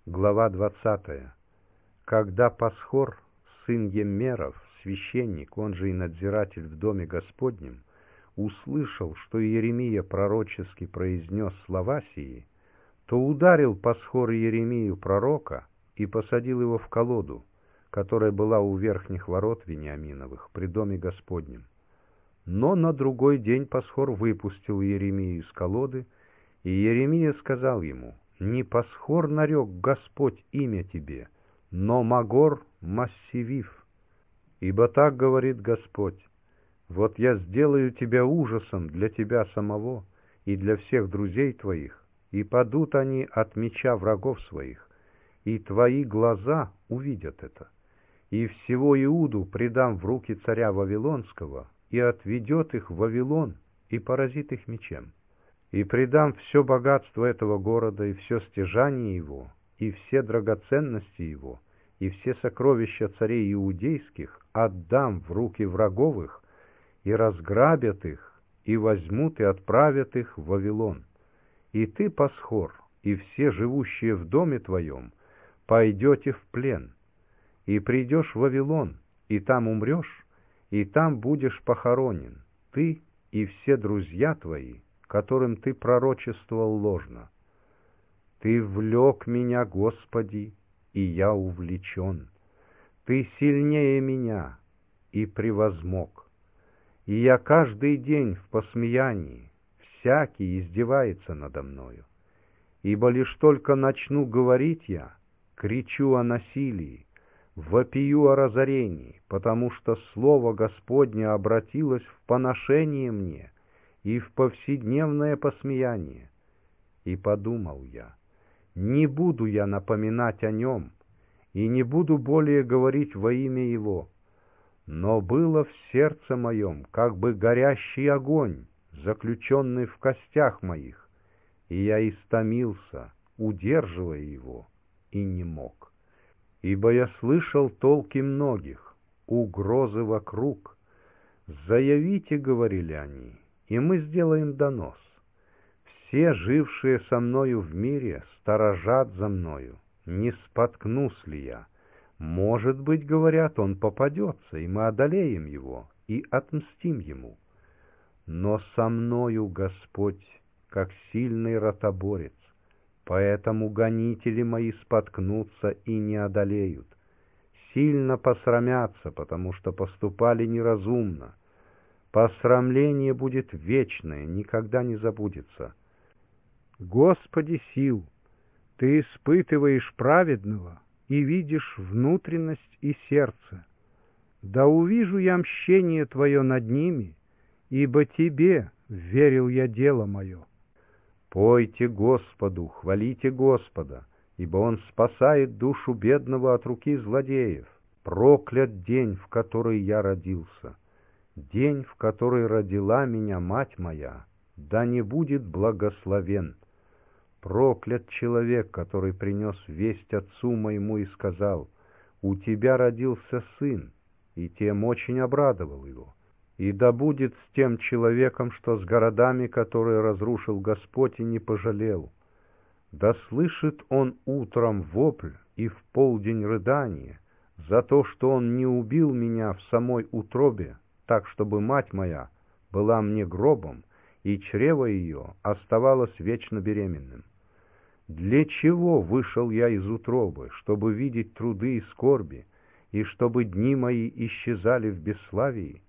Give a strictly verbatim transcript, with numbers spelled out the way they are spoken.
Глава двадцатая. Когда Пасхор, сын Еммеров, священник, он же и надзиратель в доме Господнем, услышал, что Иеремия пророчески произнес слова сии, то ударил Пасхор Иеремию пророка и посадил его в колоду, которая была у верхних ворот Вениаминовых при доме Господнем. Но на другой день Пасхор выпустил Иеремию из колоды, и Иеремия сказал ему: «Не Пасхор нарек Господь имя тебе, но Магор Массивив. Ибо так говорит Господь: вот я сделаю тебя ужасом для тебя самого и для всех друзей твоих, и падут они от меча врагов своих, и твои глаза увидят это. И всего Иуду предам в руки царя Вавилонского, и отведет их в Вавилон, и поразит их мечем. И предам все богатство этого города, и все стяжание его, и все драгоценности его, и все сокровища царей иудейских отдам в руки враговых, и разграбят их, и возьмут и отправят их в Вавилон. И ты, Пасхор, и все живущие в доме твоем, пойдете в плен, и придешь в Вавилон, и там умрешь, и там будешь похоронен, ты и все друзья твои, которым ты пророчествовал ложно. Ты влек меня, Господи, и я увлечен. Ты сильнее меня, и превозмог. И я каждый день в посмеянии, всякий издевается надо мною. Ибо лишь только начну говорить я, кричу о насилии, вопию о разорении, потому что слово Господне обратилось в поношение мне и в повседневное посмеяние. И подумал я: не буду я напоминать о нем, и не буду более говорить во имя его. Но было в сердце моем как бы горящий огонь, заключенный в костях моих, и я истомился, удерживая его, и не мог. Ибо я слышал толки многих, угрозы вокруг. «Заявите, — говорили они, — и мы сделаем донос. Все, жившие со мною в мире, сторожат за мною, не споткнусь ли я. Может быть, — говорят, — он попадется, и мы одолеем его, и отмстим ему. Но со мною Господь, как сильный ротоборец, поэтому гонители мои споткнутся и не одолеют, сильно посрамятся, потому что поступали неразумно. Посрамление будет вечное, никогда не забудется. Господи сил, Ты испытываешь праведного и видишь внутренность и сердце. Да увижу я мщение Твое над ними, ибо Тебе верил я дело мое. Пойте Господу, хвалите Господа, ибо Он спасает душу бедного от руки злодеев. Проклят день, в который я родился, день, в который родила меня мать моя, да не будет благословен. Проклят человек, который принес весть отцу моему и сказал: у тебя родился сын, и тем очень обрадовал его. И да будет с тем человеком, что с городами, которые разрушил Господь и не пожалел. Да слышит он утром вопль и в полдень рыдание за то, что он не убил меня в самой утробе, так, чтобы мать моя была мне гробом, и чрево ее оставалось вечно беременным. Для чего вышел я из утробы? Чтобы видеть труды и скорби, и чтобы дни мои исчезали в бесславии?